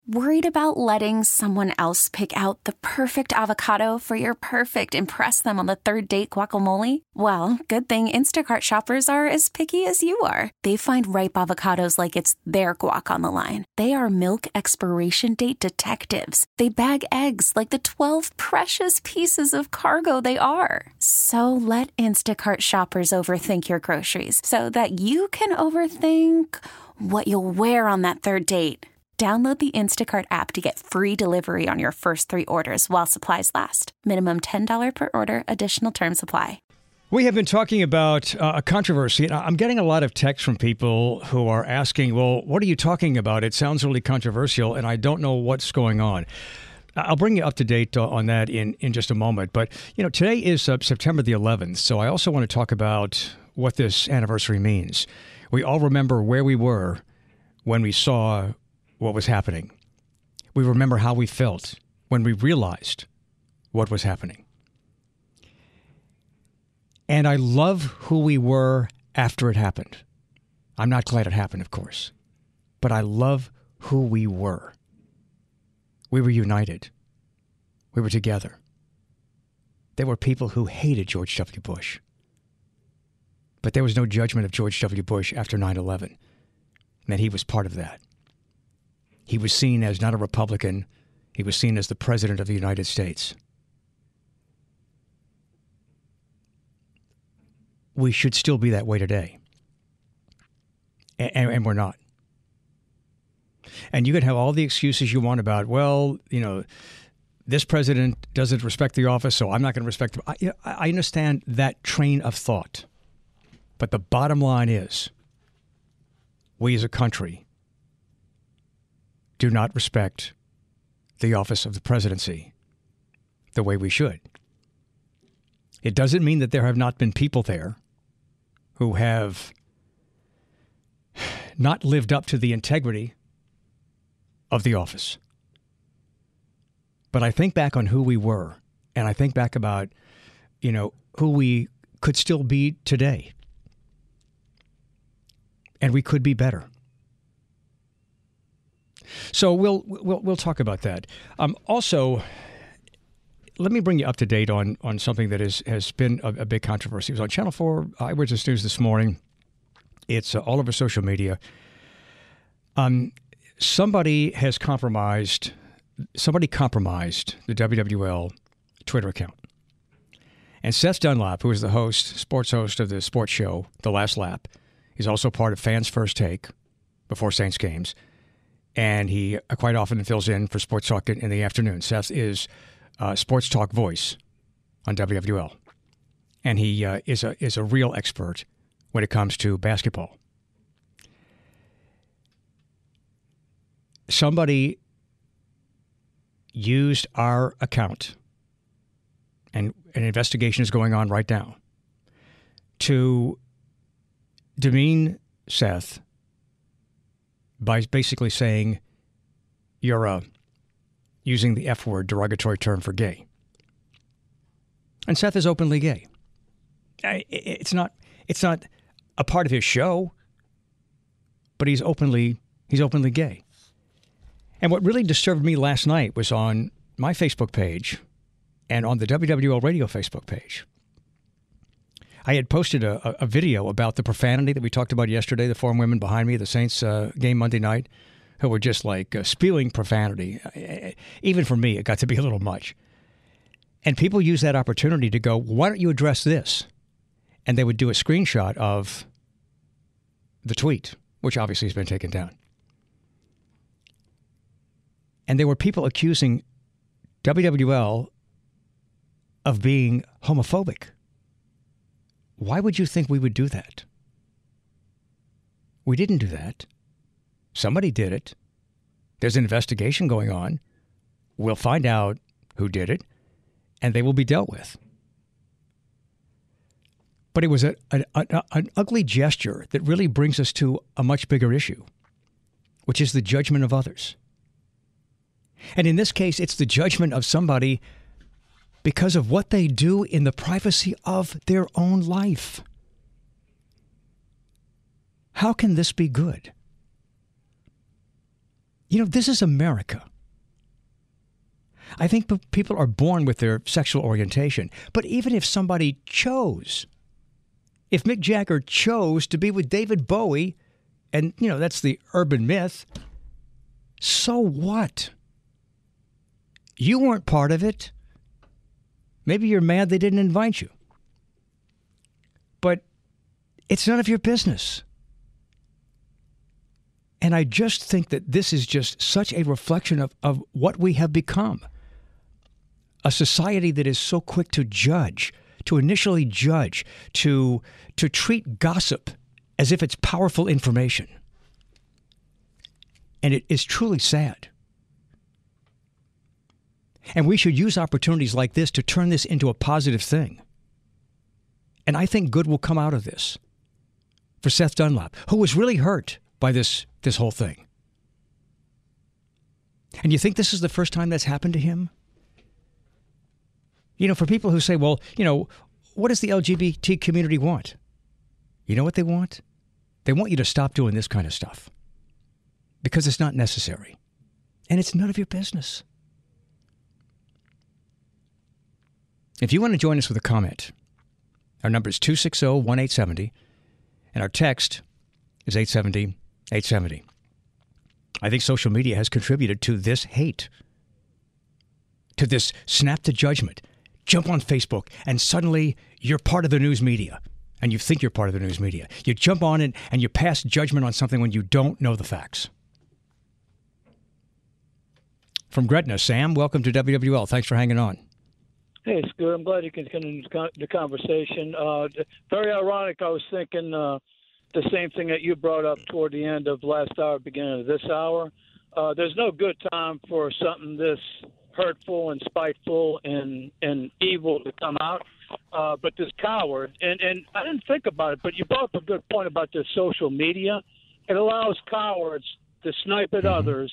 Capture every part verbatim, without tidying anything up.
Worried about letting someone else pick out the perfect avocado for your perfect impress them on the third date guacamole? Well, good thing Instacart shoppers are as picky as you are. They find ripe avocados like it's their guac on the line. They are milk expiration date detectives. They bag eggs like the twelve precious pieces of cargo they are. So let Instacart shoppers overthink your groceries so that you can overthink what you'll wear on that third date. Download the Instacart app to get free delivery on your first three orders while supplies last. Minimum ten dollars per order. Additional terms apply. We have been talking about uh, a controversy, and I'm getting a lot of texts from people who are asking, well, what are you talking about? It sounds really controversial, and I don't know what's going on. I'll bring you up to date on that in, in just a moment. But, you know, today is uh, September the eleventh, so I also want to talk about what this anniversary means. We all remember where we were when we saw what was happening. We remember how we felt when we realized what was happening. And I love who we were after it happened. I'm not glad it happened, of course, but I love who we were. We were united. We were together. There were people who hated George W. Bush. But there was no judgment of George W. Bush after nine eleven. And he was part of that. He was seen as not a Republican. He was seen as the President of the United States. We should still be that way today. And, and we're not. And you can have all the excuses you want about, well, you know, this president doesn't respect the office, so I'm not going to respect him. I, I understand that train of thought. But the bottom line is, we as a country do not respect the office of the presidency the way we should. It doesn't mean that there have not been people there who have not lived up to the integrity of the office. But I think back on who we were, and I think back about, you know, who we could still be today. And we could be better. So we'll we'll we'll talk about that. Um, also, let me bring you up to date on on something that is has been a, a big controversy. It was on Channel four Eyewitness News this morning. It's uh, all over social media. Um, somebody has compromised. Somebody compromised the W W L Twitter account. And Seth Dunlap, who is the host, sports host of the sports show, The Last Lap, he's also part of Fans First Take before Saints games. And he quite often fills in for Sports Talk in the afternoon. Seth is uh, Sports Talk voice on W W L. And he uh, is a is a real expert when it comes to basketball. Somebody used our account, and an investigation is going on right now, to demean Seth by basically saying you're uh, using the F word, derogatory term for gay. And Seth is openly gay. It's not it's not a part of his show, but he's openly he's openly gay. And what really disturbed me last night was on my Facebook page and on the W W L Radio Facebook page. I had posted a, a video about the profanity that we talked about yesterday, the four women behind me, the Saints uh, game Monday night, who were just like uh, spewing profanity. Even for me, it got to be a little much. And people use that opportunity to go, why don't you address this? And they would do a screenshot of the tweet, which obviously has been taken down. And there were people accusing W W L of being homophobic. Why would you think we would do that? We didn't do that. Somebody did it. There's an investigation going on. We'll find out who did it, and they will be dealt with. But it was a, a, a, an ugly gesture that really brings us to a much bigger issue, which is the judgment of others. And in this case, it's the judgment of somebody because of what they do in the privacy of their own life. How can this be good? You know, this is America. I think p- people are born with their sexual orientation. But even if somebody chose, if Mick Jagger chose to be with David Bowie, and, you know, that's the urban myth, so what? You weren't part of it. Maybe you're mad they didn't invite you. But it's none of your business. And I just think that this is just such a reflection of, of what we have become. A society that is so quick to judge, to initially judge, to, to treat gossip as if it's powerful information. And it is truly sad. And we should use opportunities like this to turn this into a positive thing. And I think good will come out of this for Seth Dunlap, who was really hurt by this, this whole thing. And you think this is the first time that's happened to him? You know, for people who say, well, you know, what does the L G B T community want? You know what they want? They want you to stop doing this kind of stuff because it's not necessary. And it's none of your business. If you want to join us with a comment, our number is two six zero, one eight seven zero, and our text is eight seven zero, eight seven zero. I think social media has contributed to this hate, to this snap to judgment. Jump on Facebook, and suddenly you're part of the news media, and you think you're part of the news media. You jump on it, and you pass judgment on something when you don't know the facts. From Gretna, Sam, welcome to W W L. Thanks for hanging on. Hey, Scoot. I'm glad you can continue the conversation. Uh, very ironic. I was thinking uh, the same thing that you brought up toward the end of last hour, beginning of this hour. Uh, there's no good time for something this hurtful and spiteful and, and evil to come out. Uh, but this coward, and, and I didn't think about it, but you brought up a good point about the social media. It allows cowards to snipe at mm-hmm. others.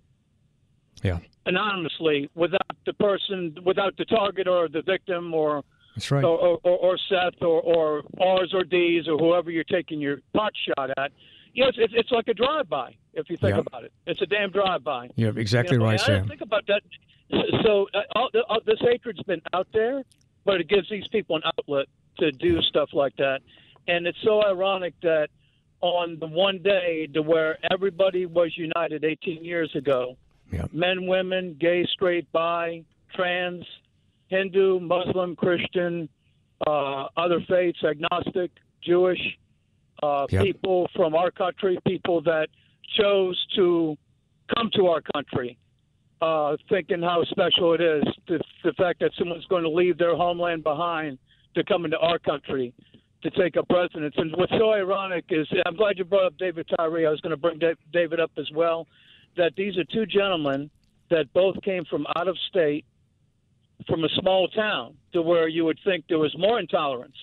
Yeah. Anonymously, without the person, without the target or the victim, or that's right, or, or, or Seth, or, or R's or D's, or whoever you're taking your pot shot at. You know, it's, it's like a drive-by, if you think yeah. about it. It's a damn drive-by. You're exactly you know, right, I Sam. didn't think about that. So uh, all, all, this hatred's been out there, but it gives these people an outlet to do stuff like that. And it's so ironic that on the one day to where everybody was united eighteen years ago, yeah. men, women, gay, straight, bi, trans, Hindu, Muslim, Christian, uh, other faiths, agnostic, Jewish, uh, yep. people from our country, people that chose to come to our country, uh, thinking how special it is, the, the fact that someone's going to leave their homeland behind to come into our country to take up residence. And what's so ironic is, I'm glad you brought up David Tyree. I was going to bring David up as well, that these are two gentlemen that both came from out of state, from a small town, to where you would think there was more intolerance,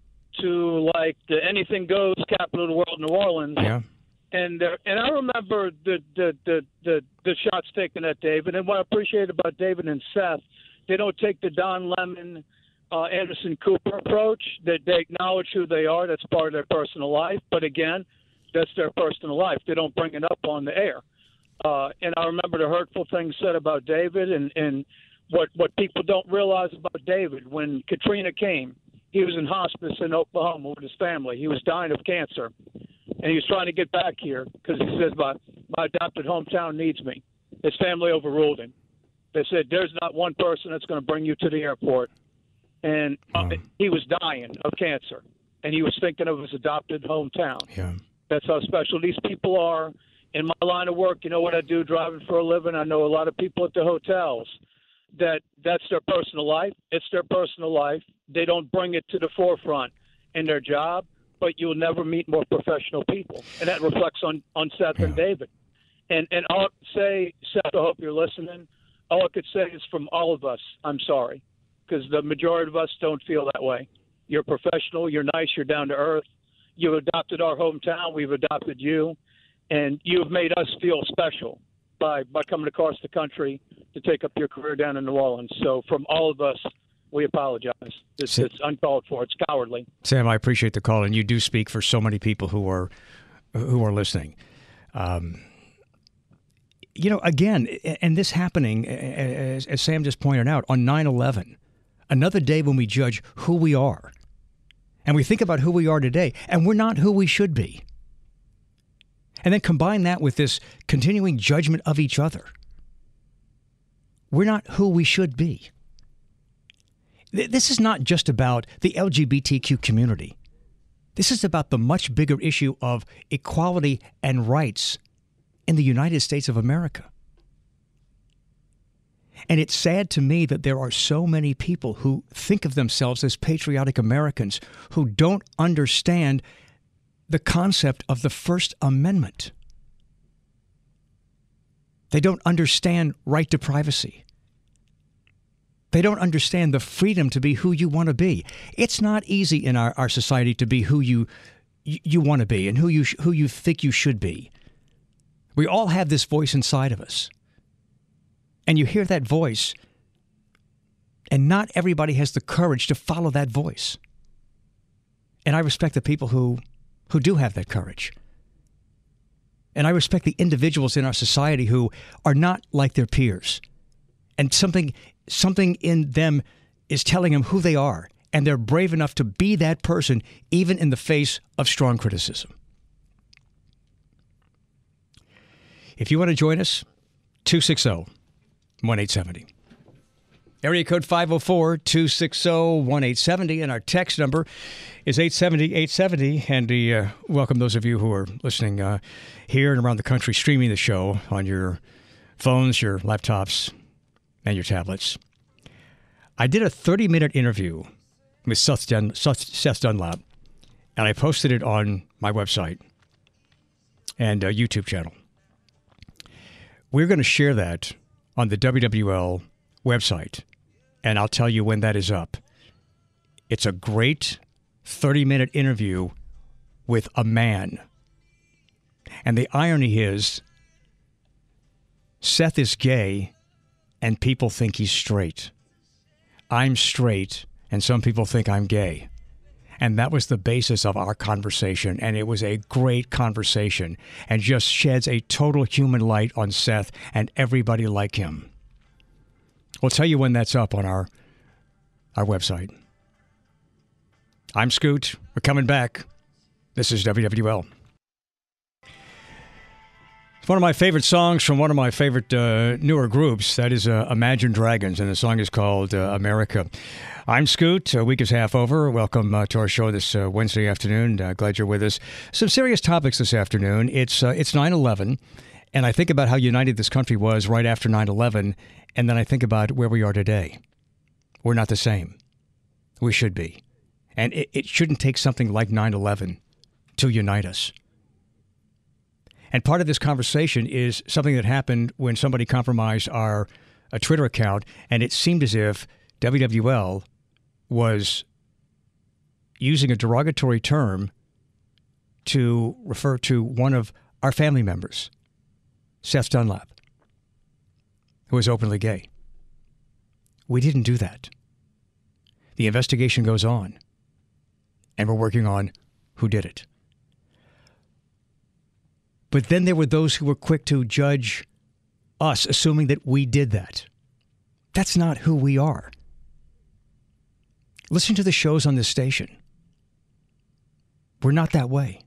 to like the anything goes capital of the world, New Orleans. Yeah. And there, and I remember the, the, the, the, the shots taken at David. And what I appreciate about David and Seth, they don't take the Don Lemon, uh, Anderson Cooper approach. That they acknowledge who they are. That's part of their personal life. But again, that's their personal life. They don't bring it up on the air. Uh, and I remember the hurtful things said about David, and, and what, what people don't realize about David. When Katrina came, he was in hospice in Oklahoma with his family. He was dying of cancer, and he was trying to get back here because he says, my, my adopted hometown needs me. His family overruled him. They said, there's not one person that's going to bring you to the airport. And uh, he was dying of cancer, and he was thinking of his adopted hometown. Yeah. That's how special these people are. In my line of work, you know what I do driving for a living? I know a lot of people at the hotels that that's their personal life. It's their personal life. They don't bring it to the forefront in their job, but you'll never meet more professional people. And that reflects on, on Seth yeah. and David. And and all I could say, Seth, I hope you're listening, all I could say is from all of us, I'm sorry, because the majority of us don't feel that way. You're professional. You're nice. You're down to earth. You adopted our hometown. We've adopted you. And you've made us feel special by, by coming across the country to take up your career down in New Orleans. So from all of us, we apologize. It's, Sam, it's uncalled for. It's cowardly. Sam, I appreciate the call, and you do speak for so many people who are who are listening. Um, you know, again, and this happening, as, as Sam just pointed out, on nine eleven, another day when we judge who we are. And we think about who we are today, and we're not who we should be. And then combine that with this continuing judgment of each other. We're not who we should be. This is not just about the L G B T Q community. This is about the much bigger issue of equality and rights in the United States of America. And it's sad to me that there are so many people who think of themselves as patriotic Americans who don't understand the concept of the First Amendment. They don't understand right to privacy. They don't understand the freedom to be who you want to be. It's not easy in our, our society to be who you you want to be and who you sh- who you think you should be. We all have this voice inside of us. And you hear that voice, and not everybody has the courage to follow that voice. And I respect the people who, who do have that courage. And I respect the individuals in our society who are not like their peers. And something something in them is telling them who they are, and they're brave enough to be that person even in the face of strong criticism. If you want to join us, two six zero, one eight seven zero. Area code five oh four, two six zero, one eight seven zero, and our text number is eight seven zero, eight seven zero. And we uh, welcome those of you who are listening uh, here and around the country, streaming the show on your phones, your laptops, and your tablets. I did a thirty-minute interview with Seth, Dun- Seth Dunlap, and I posted it on my website and uh, YouTube channel. We're going to share that on the W W L website, and I'll tell you when that is up. It's a great thirty-minute interview with a man. And the irony is, Seth is gay, and people think he's straight. I'm straight, and some people think I'm gay. And that was the basis of our conversation, and it was a great conversation and just sheds a total human light on Seth and everybody like him. We'll tell you when that's up on our, our website. I'm Scoot. We're coming back. This is W W L. It's one of my favorite songs from one of my favorite uh, newer groups. That is uh, Imagine Dragons, and the song is called uh, America. I'm Scoot. A week is half over. Welcome uh, to our show this uh, Wednesday afternoon. Uh, glad you're with us. Some serious topics this afternoon. It's uh, it's nine eleven, and I think about how united this country was right after nine eleven, and then I think about where we are today. We're not the same. We should be. And it, it shouldn't take something like nine eleven to unite us. And part of this conversation is something that happened when somebody compromised our a Twitter account, and it seemed as if W W L was using a derogatory term to refer to one of our family members, Seth Dunlap, who is openly gay. We didn't do that. The investigation goes on, and we're working on who did it. But then there were those who were quick to judge us, assuming that we did that. That's not who we are. Listen to the shows on this station. We're not that way.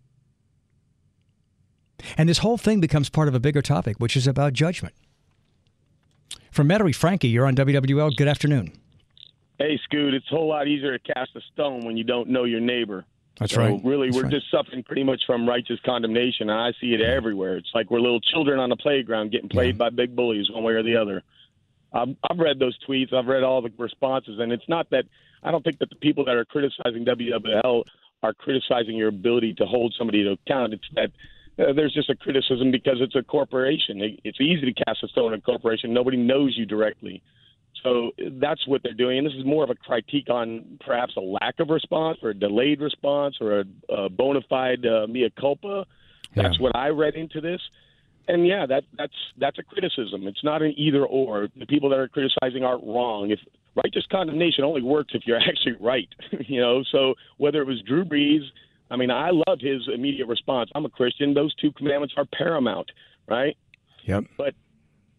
And this whole thing becomes part of a bigger topic, which is about judgment. From Metairie, Frankie, you're on W W L. Good afternoon. Hey, Scoot, it's a whole lot easier to cast a stone when you don't know your neighbor. That's so right. Really, That's we're right. just suffering pretty much from righteous condemnation, and I see it everywhere. It's like we're little children on the playground getting played yeah. by big bullies one way or the other. I've, I've read those tweets. I've read all the responses, and it's not that – I don't think that the people that are criticizing W W L are criticizing your ability to hold somebody to account. It's that uh, there's just a criticism because it's a corporation. It, it's easy to cast a stone at a corporation. Nobody knows you directly. So that's what they're doing. And this is more of a critique on perhaps a lack of response or a delayed response or a, a bona fide uh, mea culpa. That's yeah. what I read into this. And, yeah, that, that's that's a criticism. It's not an either or. The people that are criticizing aren't wrong. If righteous condemnation only works if you're actually right, you know. So whether it was Drew Brees, I mean, I love his immediate response. I'm a Christian. Those two commandments are paramount, right? Yep. But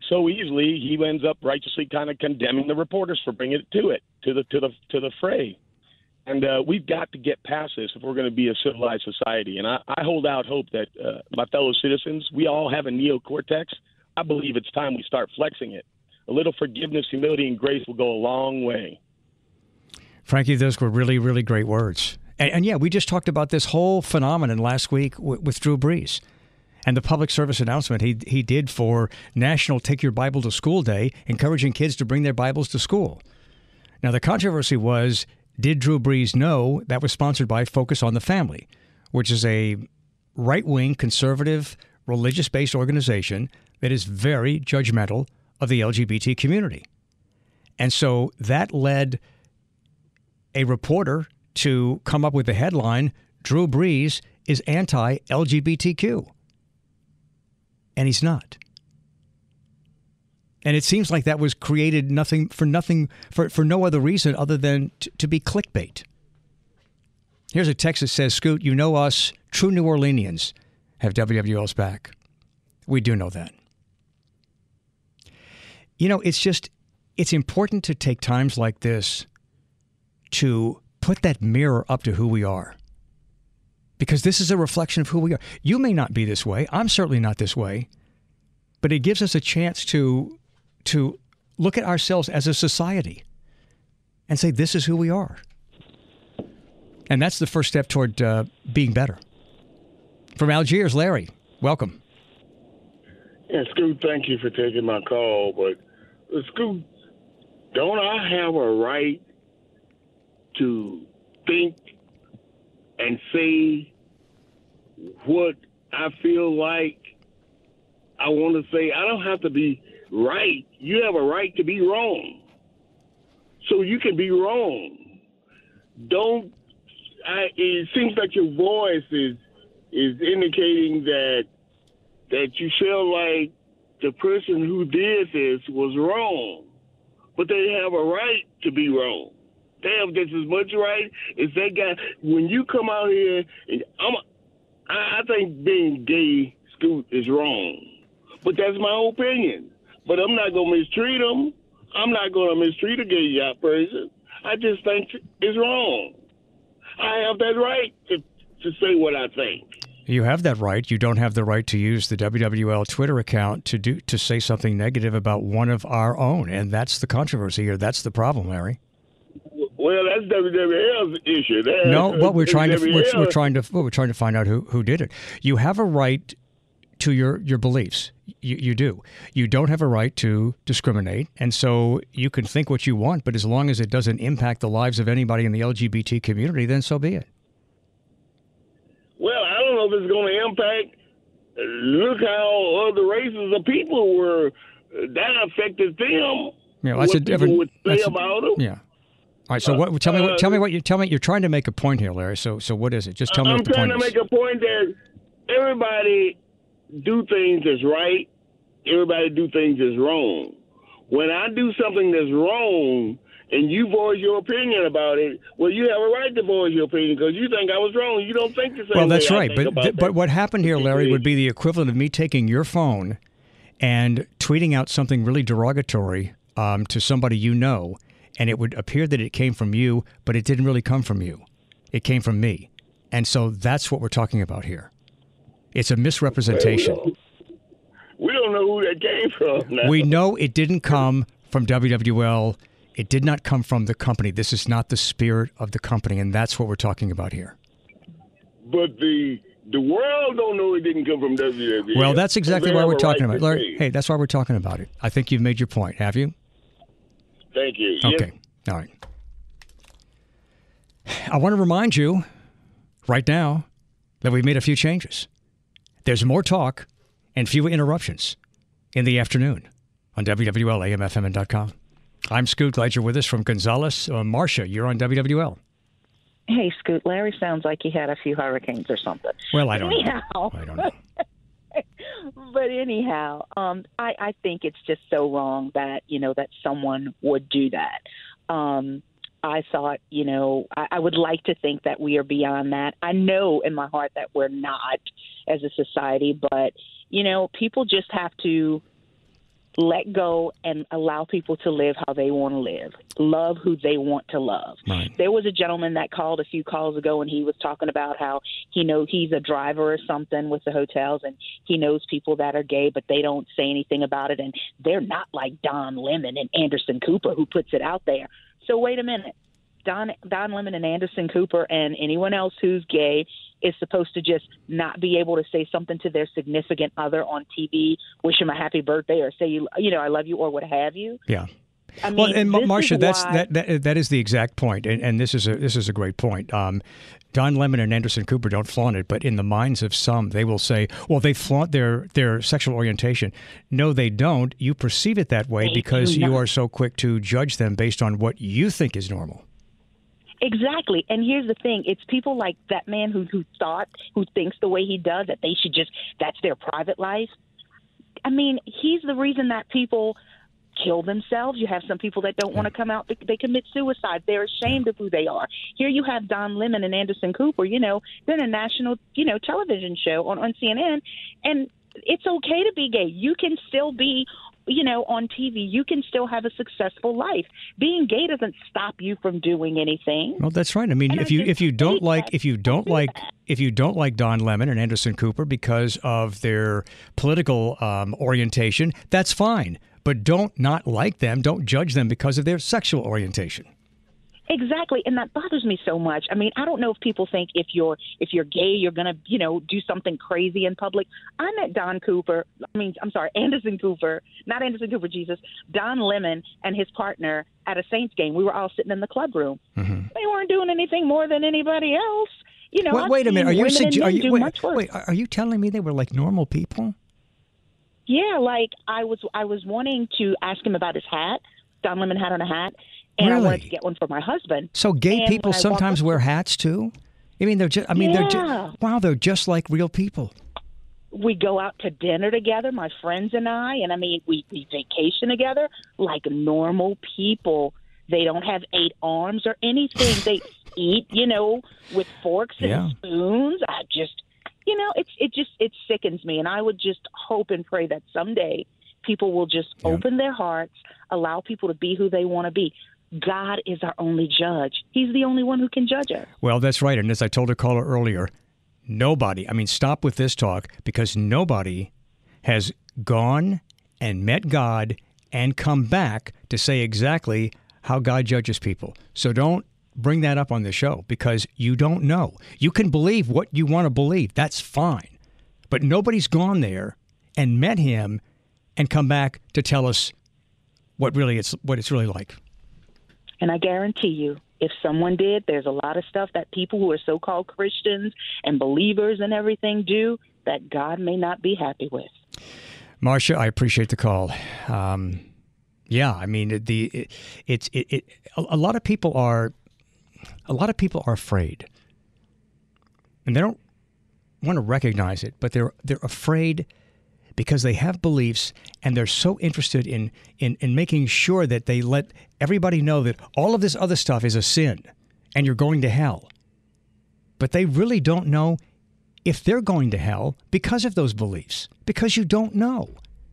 so easily, he ends up righteously kind of condemning the reporters for bringing it to it, to the to the to the fray. And uh, we've got to get past this if we're going to be a civilized society. And I, I hold out hope that uh, my fellow citizens, we all have a neocortex. I believe it's time we start flexing it. A little forgiveness, humility, and grace will go a long way. Frankie, those were really, really great words. And, and yeah, we just talked about this whole phenomenon last week w- with Drew Brees and the public service announcement he he did for National Take Your Bible to School Day, encouraging kids to bring their Bibles to school. Now, the controversy was, did Drew Brees know that was sponsored by Focus on the Family, which is a right-wing, conservative, religious-based organization that is very judgmental of the L G B T community. And so that led a reporter to come up with the headline, Drew Brees is anti-L G B T Q. And he's not. And it seems like that was created nothing for nothing for, for no other reason other than t- to be clickbait. Here's a text that says, Scoot, you know us, true New Orleanians, have W W L's back. We do know that. You know, it's just, it's important to take times like this to put that mirror up to who we are. Because this is a reflection of who we are. You may not be this way. I'm certainly not this way. But it gives us a chance to to look at ourselves as a society and say, this is who we are. And that's the first step toward uh, being better. From Algiers, Larry, welcome. Yeah, Scoot, thank you for taking my call. But, uh, Scoot, don't I have a right to think and say what I feel like I want to say? I don't have to be right. You have a right to be wrong. So you can be wrong. Don't, I, it seems like your voice is is indicating that that you feel like the person who did this was wrong. But they have a right to be wrong. They have just as much right as that guy. When you come out here, and I'm, I, I think being gay, Scoot, is wrong. But that's my opinion. But I'm not going to mistreat them. I'm not going to mistreat a gay yacht person. I just think it's wrong. I have that right to, to say what I think. You have that right. You don't have the right to use the W W L Twitter account to do to say something negative about one of our own. And that's the controversy here. That's the problem, Larry. Well, that's W W L's issue. That's, no, what we're trying to we're, W W L. we're trying to well, we're trying to find out who, who did it. You have a right to your, your beliefs. You, you do. You don't have a right to discriminate, and so you can think what you want, but as long as it doesn't impact the lives of anybody in the L G B T community, then so be it. Well, I don't know if it's going to impact. Look how other races of people were. That affected them. Yeah, that's what a different. People would say that's a, about them. Yeah. All right. So what? Tell me what. Tell me what you tell me. You're trying to make a point here, Larry. So so what is it? Just tell me I'm what the point is. I'm trying is. to make a point that everybody do things that's right. Everybody do things that's wrong. When I do something that's wrong and you voice your opinion about it, well, you have a right to voice your opinion because you think I was wrong. You don't think the same Well, that's way right. I think But th- about but what happened here, Larry, would be the equivalent of me taking your phone and tweeting out something really derogatory um, to somebody you know, and it would appear that it came from you, but it didn't really come from you. It came from me. And so that's what we're talking about here. It's a misrepresentation. We don't know who that came from now. We know it didn't come from W W L. It did not come from the company. This is not the spirit of the company, and that's what we're talking about here. But the the world don't know it didn't come from W W L. Well, that's exactly why we're talking right about it. Larry, hey, that's why we're talking about it. I think you've made your point. Have you? Thank you. Okay. Yes. All right. I want to remind you right now that we've made a few changes. There's more talk and fewer interruptions in the afternoon on W W L A M F M dot com. I'm Scoot. Glad you're with us from Gonzales. Uh, Marcia, you're on W W L. Hey, Scoot. Larry sounds like he had a few hurricanes or something. Well, I don't anyhow, know. I don't know. But anyhow, um, I, I think it's just so wrong that, you know, that someone would do that. Um, I thought, you know, I, I would like to think that we are beyond that. I know in my heart that we're not as a society, but, you know, people just have to let go and allow people to live how they want to live, love who they want to love. Right. There was a gentleman that called a few calls ago, and he was talking about how he knows he's a driver or something with the hotels, and he knows people that are gay, but they don't say anything about it, and they're not like Don Lemon and Anderson Cooper who puts it out there. So wait a minute. Don, Don Lemon and Anderson Cooper and anyone else who's gay is supposed to just not be able to say something to their significant other on T V, wish them a happy birthday or say, you, you know, I love you or what have you. Yeah. I mean, well, and Marcia, that's why... that, that that is the exact point, and, and this is a this is a great point. Um, Don Lemon and Anderson Cooper don't flaunt it, but in the minds of some, they will say, "Well, they flaunt their their sexual orientation." No, they don't. You perceive it that way they because you are so quick to judge them based on what you think is normal. Exactly. And here's the thing. It's people like that man who, who thought, who thinks the way he does, that they should just, that's their private life. I mean, he's the reason that people kill themselves. You have some people that don't want to come out. They, they commit suicide. They're ashamed of who they are. Here you have Don Lemon and Anderson Cooper. You know, they're in a national, you know, television show on, on C N N. And it's okay to be gay. You can still be you know, on T V, you can still have a successful life. Being gay doesn't stop you from doing anything. Well, that's right. I mean, and if I you if you don't like that. if you don't do like that. if you don't like Don Lemon and Anderson Cooper because of their political um, orientation, that's fine. But don't not like them. Don't judge them because of their sexual orientation. Exactly, and that bothers me so much. I mean, I don't know if people think if you're if you're gay, you're gonna, you know, do something crazy in public. I met Don Cooper. I mean, I'm sorry, Anderson Cooper, not Anderson Cooper, Jesus, Don Lemon and his partner at a Saints game. We were all sitting in the club room. Mm-hmm. They weren't doing anything more than anybody else. You know, wait, wait a minute. Are you, sugge- are you do wait, much worse. wait? Are you telling me they were like normal people? Yeah, like I was. I was wanting to ask him about his hat. Don Lemon had on a hat. And really? I wanted to get one for my husband. So gay and people sometimes wear hats too? I mean, they're just. I mean, yeah. they're just. Wow, they're just like real people. We go out to dinner together, my friends and I, and I mean, we, we vacation together like normal people. They don't have eight arms or anything. They eat, you know, with forks and yeah. spoons. I just, you know, it's it just it sickens me, and I would just hope and pray that someday people will just yeah. open their hearts, allow people to be who they want to be. God is our only judge. He's the only one who can judge us. Well, that's right. And as I told a caller earlier, nobody, I mean, stop with this talk, because nobody has gone and met God and come back to say exactly how God judges people. So don't bring that up on the show, because you don't know. You can believe what you want to believe. That's fine. But nobody's gone there and met him and come back to tell us what really it's what it's really like. And I guarantee you, if someone did, there's a lot of stuff that people who are so-called Christians and believers and everything do that God may not be happy with. Marcia, I appreciate the call. Um, yeah, I mean, the it, it's it, it. A lot of people are, a lot of people are afraid, and they don't want to recognize it, but they're they're afraid because they have beliefs, and they're so interested in, in, in making sure that they let everybody know that all of this other stuff is a sin and you're going to hell. But they really don't know if they're going to hell because of those beliefs, because you don't know.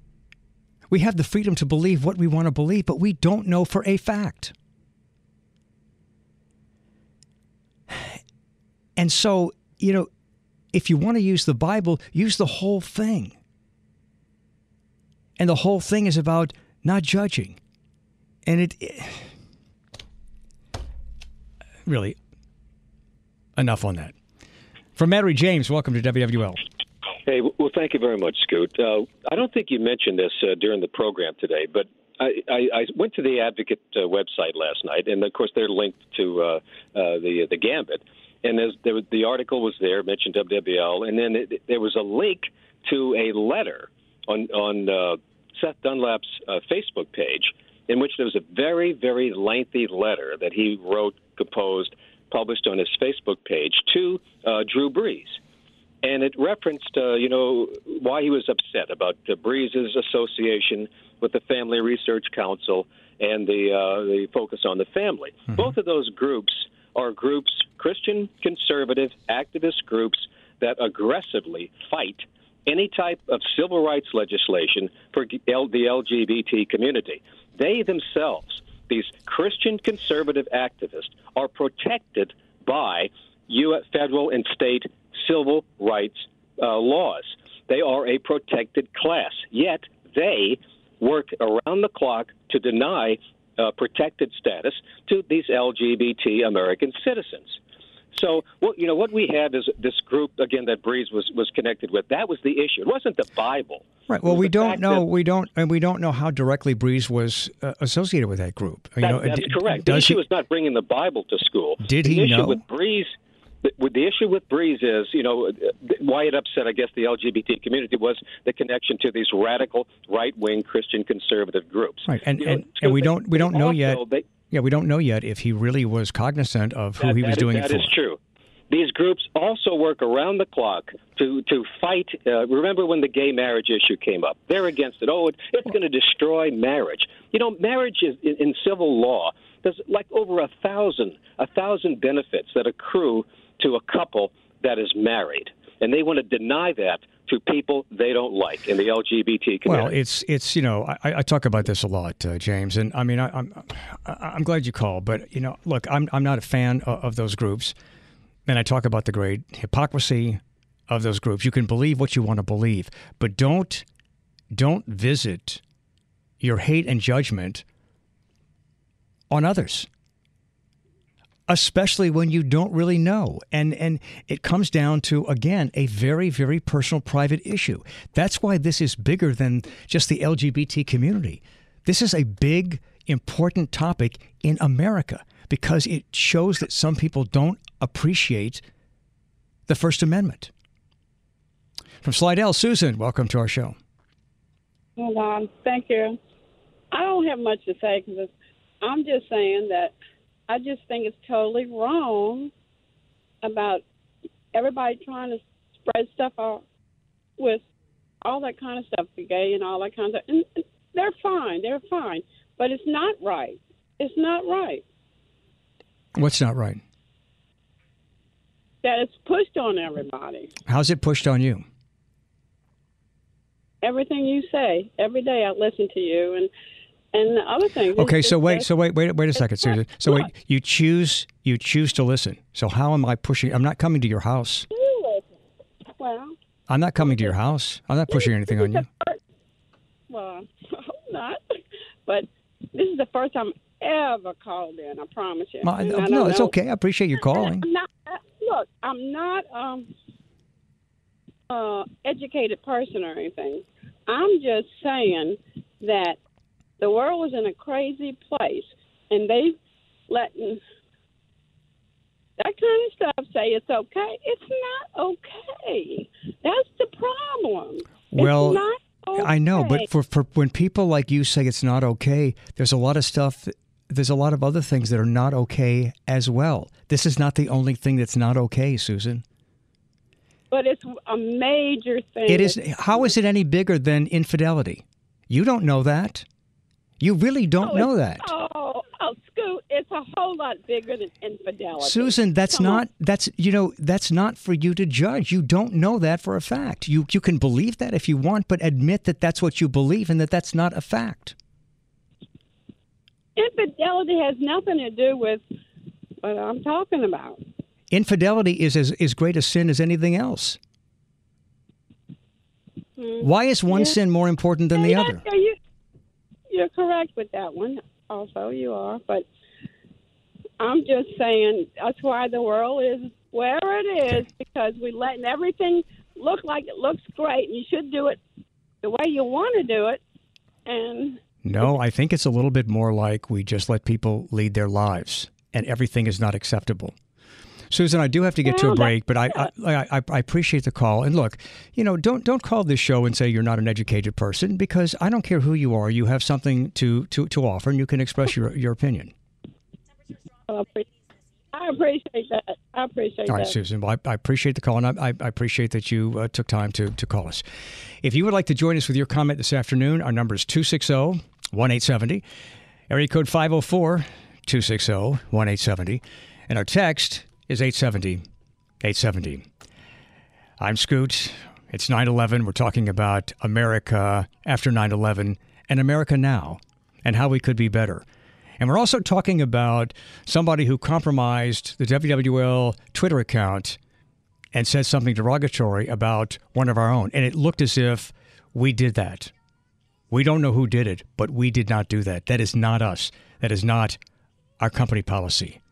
We have the freedom to believe what we want to believe, but we don't know for a fact. And so, you know, if you want to use the Bible, use the whole thing. And the whole thing is about not judging. And it, it really, enough on that. From Mary James, welcome to W W L. Hey, well, thank you very much, Scoot. Uh, I don't think you mentioned this uh, during the program today, but I, I, I went to the Advocate uh, website last night, and of course they're linked to uh, uh, the the Gambit. And there was, the article was there, mentioned W W L, and then it, there was a link to a letter on on uh, Seth Dunlap's uh, Facebook page, in which there was a very, very lengthy letter that he wrote, composed, published on his Facebook page to uh, Drew Brees. And it referenced, uh, you know, why he was upset about uh, Brees' association with the Family Research Council and the uh, the focus on the family. Mm-hmm. Both of those groups are groups, Christian conservative activist groups, that aggressively fight any type of civil rights legislation for L- the L G B T community. They themselves, these Christian conservative activists, are protected by U S federal and state civil rights uh, laws. They are a protected class, yet they work around the clock to deny uh, protected status to these L G B T American citizens. So, what you know, what we had is this group again that Breeze was, was connected with. That was the issue. It wasn't the Bible. Right. Well, we don't know. That, we don't, and we don't know how directly Breeze was uh, associated with that group. You that, know, that's d- correct. The issue he, is not bringing the Bible to school. Did the he issue know? With Breeze, the, with the issue with Breeze is, you know, why it upset, I guess, the L G B T community was the connection to these radical right-wing Christian conservative groups. Right, and you know, and, and we don't we don't know also, yet. They, yeah, we don't know yet if he really was cognizant of who that, he was that doing is, it for. That is true. These groups also work around the clock to to fight. Uh, remember when the gay marriage issue came up? They're against it. Oh, it, it's going to destroy marriage. You know, marriage is in, in civil law. There's like over a thousand a thousand benefits that accrue to a couple that is married, and they want to deny that to people they don't like in the L G B T community. Well, it's it's you know I, I talk about this a lot, uh, James, and I mean I, I'm I'm glad you called, but you know look, I'm I'm not a fan of, of those groups. And I talk about the great hypocrisy of those groups. You can believe what you want to believe, but don't don't visit your hate and judgment on others, especially when you don't really know. And and it comes down to, again, a very, very personal, private issue. That's why this is bigger than just the L G B T community. This is a big, important topic in America, because it shows that some people don't appreciate the First Amendment. From Slidell, Susan, welcome to our show. Hold on. Thank you. I don't have much to say because I'm just saying that I just think it's totally wrong about everybody trying to spread stuff out with all that kind of stuff, the gay and all that kind of stuff. And they're fine. They're fine. But it's not right. It's not right. What's not right? That it's pushed on everybody. How's it pushed on you? Everything you say. Every day I listen to you. And and the other thing. Okay, is, so is wait, that, so wait, wait, wait a second, Susan. So what? wait, you choose, you choose to listen. So how am I pushing? I'm not coming to your house. You listen. Well. I'm not coming to your house. I'm not pushing anything on you. First, well, I hope not. But this is the first time I ever called in. I promise you. My, I no, it's know. okay. I appreciate you calling. I'm not, look, I'm not um uh educated person or anything. I'm just saying that the world was in a crazy place, and they letting that kind of stuff say it's okay. It's not okay. That's the problem. Well, it's not okay. I know, but for, for when people like you say it's not okay, there's a lot of stuff. There's a lot of other things that are not okay as well. This is not the only thing that's not okay, Susan. But it's a major thing. It is. How is it any bigger than infidelity? You don't know that. You really don't oh, know that. Oh, oh, Scoot, it's a whole lot bigger than infidelity. Susan, that's Come not, on. that's, you know, that's not for you to judge. You don't know that for a fact. You, you can believe that if you want, but admit that that's what you believe and that that's not a fact. Infidelity has nothing to do with what I'm talking about. Infidelity is as, as great a sin as anything else. Hmm. Why is one Yeah. sin more important than the Yeah, other? yeah, you, you're correct with that one. Also, you are. But I'm just saying that's why the world is where it is, Okay. because we're letting everything look like it looks great, and you should do it the way you want to do it. And No, I think it's a little bit more like we just let people lead their lives and everything is not acceptable. Susan, I do have to get to a Well, break, but I, I, I, I appreciate the call. And look, you know, don't don't call this show and say you're not an educated person, because I don't care who you are. You have something to, to, to offer, and you can express your, your opinion. I appreciate that. I appreciate All right, that. Susan. Well, I, I appreciate the call, and I, I appreciate that you uh, took time to, to call us. If you would like to join us with your comment this afternoon, our number is two six zero, one eight seven zero, area code five oh four, two six zero, one eight seven zero, and our text is eight seven zero, eight seven zero. I'm Scoot, It's nine eleven. We're talking about America after nine eleven and America now and how we could be better. And we're also talking about somebody who compromised the W W L Twitter account and said something derogatory about one of our own. And it looked as if we did that. We don't know who did it, but we did not do that. That is not us. That is not our company policy.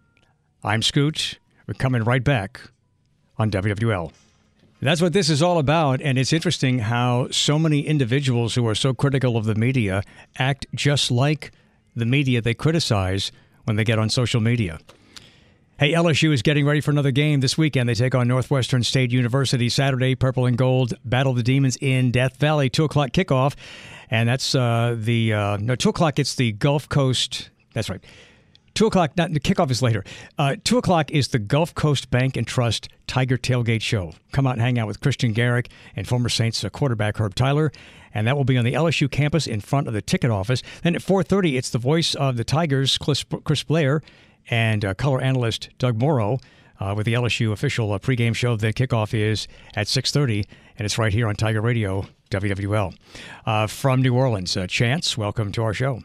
I'm Scoot. We're coming right back on W W L. That's what this is all about, and it's interesting how so many individuals who are so critical of the media act just like the media they criticize when they get on social media. Hey, L S U is getting ready for another game this weekend. They take on Northwestern State University Saturday, purple and gold, battle the demons in Death Valley, two o'clock kickoff, and that's uh, the, uh, no, two o'clock, it's the Gulf Coast, that's right. Two o'clock, not the kickoff is later. Uh, two o'clock is the Gulf Coast Bank and Trust Tiger Tailgate Show. Come out and hang out with Christian Garrick and former Saints quarterback Herb Tyler, and that will be on the L S U campus in front of the ticket office. Then at four thirty, it's the voice of the Tigers, Chris Blair, and uh, color analyst Doug Morrow uh, with the L S U official uh, pregame show. The kickoff is at six thirty, and it's right here on Tiger Radio, W W L. Uh, from New Orleans, uh, Chance, welcome to our show.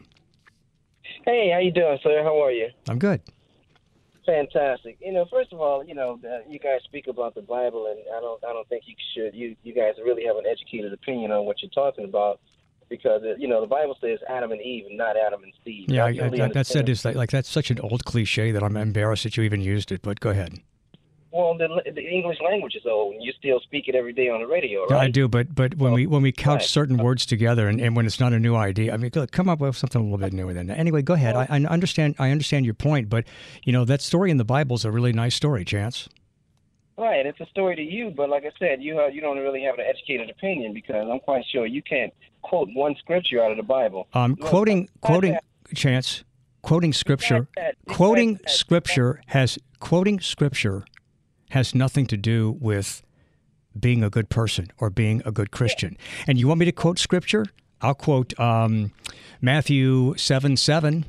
Hey, how you doing, sir? How are you? I'm good. Fantastic. You know, first of all, you know, the, you guys speak about the Bible, and I don't, I don't think you should. You, you guys really have an educated opinion on what you're talking about, because it, you know the Bible says Adam and Eve, and not Adam and Steve. Yeah, I I, really I, that said is like, like that's such an old cliche that I'm embarrassed that you even used it. But go ahead. Well, the, the English language is old, and you still speak it every day on the radio, right? Yeah, I do, but but when we when we couch right. certain words together, and, and when it's not a new idea, I mean, look, come up with something a little bit newer than that. Anyway, go ahead. I, I understand. I understand your point, but you know that story in the Bible is a really nice story, Chance. Right, it's a story to you, but like I said, you have, you don't really have an educated opinion, because I'm quite sure you can't quote one scripture out of the Bible. Um, Look, quoting quoting that, Chance, quoting scripture, that, quoting that, scripture has quoting scripture. has nothing to do with being a good person or being a good Christian. And you want me to quote scripture? I'll quote um, Matthew seven seven.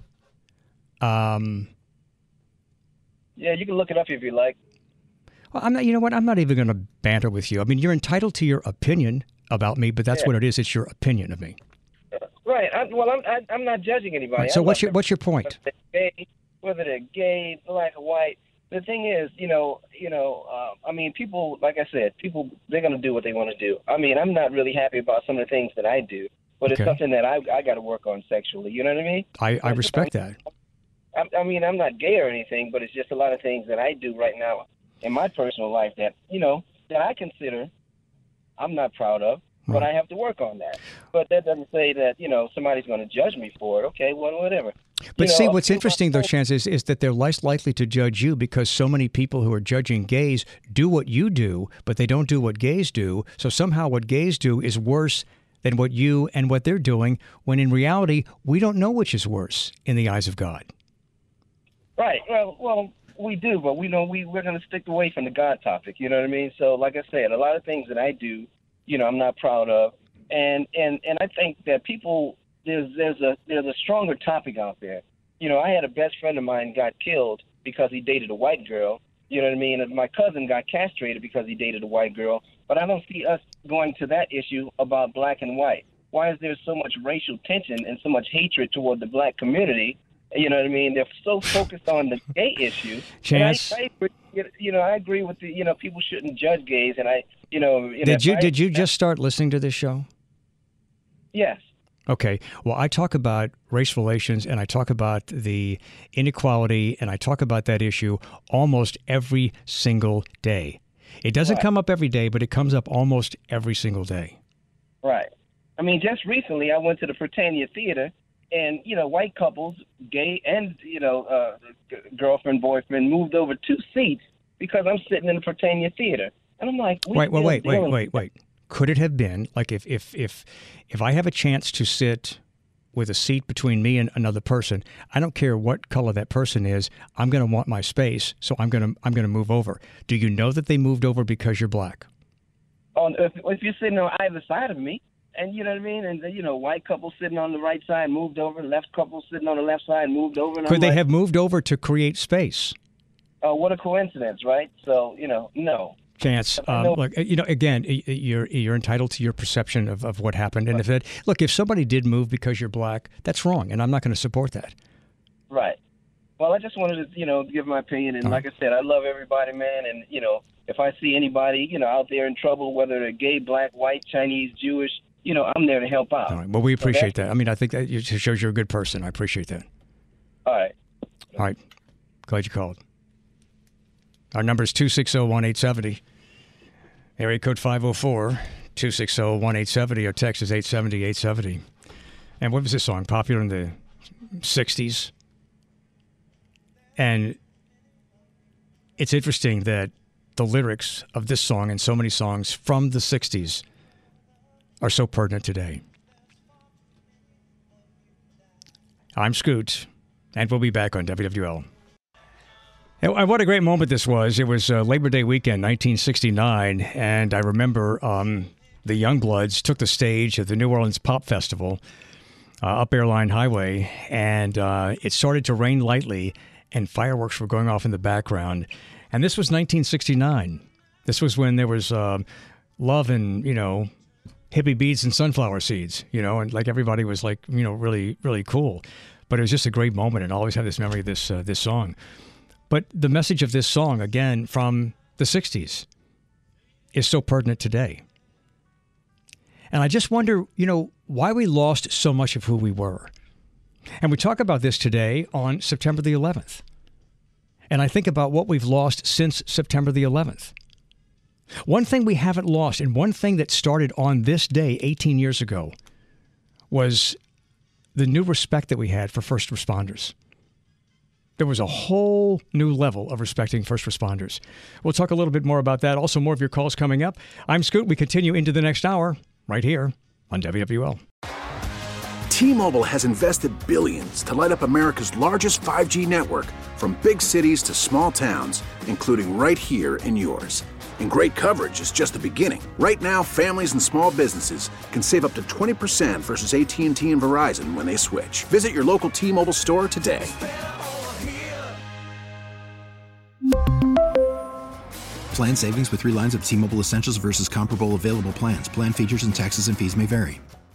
Um, yeah, you can look it up if you like. Well, I'm not. You know what? I'm not even going to banter with you. I mean, you're entitled to your opinion about me, but that's yeah. what it is. It's your opinion of me. Right. I, well, I'm I, I'm not judging anybody. Right, so I'm what's your not, what's your point? Whether they're gay, whether they're gay, black or white. The thing is, you know, you know, uh, I mean, people, like I said, people, they're going to do what they want to do. I mean, I'm not really happy about some of the things that I do, but it's okay. something that I I got to work on sexually. You know what I mean? I, I respect that. I, I mean, I'm not gay or anything, but it's just a lot of things that I do right now in my personal life that, you know, that I consider I'm not proud of, but right. I have to work on that. But that doesn't say that, you know, somebody's going to judge me for it. Okay, well, whatever. But you see, know, what's interesting, though, Chance, is, is that they're less likely to judge you because so many people who are judging gays do what you do, but they don't do what gays do. So somehow what gays do is worse than what you and what they're doing, when in reality, we don't know which is worse in the eyes of God. Right. Well, well, we do, but we know we, we're going to stick away from the God topic. You know what I mean? So, like I said, a lot of things that I do, you know, I'm not proud of. And, and, and I think that people... There's there's a there's a stronger topic out there. You know, I had a best friend of mine got killed because he dated a white girl. You know what I mean? And my cousin got castrated because he dated a white girl. But I don't see us going to that issue about black and white. Why is there so much racial tension and so much hatred toward the black community? You know what I mean? They're so focused on the gay issue. Chance, I, I, you know, I agree with the. You know, people shouldn't judge gays, and I, you know, you did know, you I, did you just start listening to this show? Yes. Okay. Well, I talk about race relations, and I talk about the inequality, and I talk about that issue almost every single day. It doesn't right. come up every day, but it comes up almost every single day. Right. I mean, just recently I went to the Britannia Theater, and, you know, white couples, gay and, you know, uh, girlfriend, boyfriend, moved over two seats because I'm sitting in the Britannia Theater. And I'm like, wait, wait, wait, wait, wait, wait. Could it have been, like, if, if, if, if I have a chance to sit with a seat between me and another person, I don't care what color that person is, I'm going to want my space, so I'm going to I'm going to move over. Do you know that they moved over because you're black? Oh, if, if you're sitting on either side of me, and you know what I mean, and you know, white couple sitting on the right side moved over, left couple sitting on the left side moved over. And Could I'm they like, have moved over to create space? Oh, what a coincidence, right? So, you know, no. Chance, um, look, you know, again, you're you're entitled to your perception of, of what happened. And right. if it, look, if somebody did move because you're black, that's wrong, and I'm not going to support that. Right. Well, I just wanted to, you know, give my opinion. And All like right. I said, I love everybody, man. And, you know, if I see anybody, you know, out there in trouble, whether they're gay, black, white, Chinese, Jewish, you know, I'm there to help out. All right. Well, we appreciate so that. I mean, I think that shows you're a good person. I appreciate that. All right. All right. Glad you called. Our number is two six zero, one eight seven zero. Area code five oh four, two six zero, one eight seven zero. Our text is eight seven zero, eight seven zero. And what was this song? Popular in the sixties. And it's interesting that the lyrics of this song and so many songs from the sixties are so pertinent today. I'm Scoot, and we'll be back on W W L. And what a great moment this was. It was uh, Labor Day weekend, nineteen sixty-nine, and I remember um, the Youngbloods took the stage at the New Orleans Pop Festival uh, up Airline Highway, and uh, it started to rain lightly, and fireworks were going off in the background. And this was nineteen sixty-nine. This was when there was uh, love and, you know, hippie beads and sunflower seeds, you know, and like everybody was like, you know, really, really cool. But it was just a great moment, and I always have this memory of this uh, this song. But the message of this song, again, from the sixties, is so pertinent today. And I just wonder, you know, why we lost so much of who we were. And we talk about this today on September the eleventh. And I think about what we've lost since September the eleventh. One thing we haven't lost, and one thing that started on this day eighteen years ago, was the new respect that we had for first responders. There was a whole new level of respecting first responders. We'll talk a little bit more about that. Also, more of your calls coming up. I'm Scoot. We continue into the next hour right here on W W L. T-Mobile has invested billions to light up America's largest five G network, from big cities to small towns, including right here in yours. And great coverage is just the beginning. Right now, families and small businesses can save up to twenty percent versus A T and T and Verizon when they switch. Visit your local T-Mobile store today. Plan savings with three lines of T-Mobile Essentials versus comparable available plans. Plan features and taxes and fees may vary.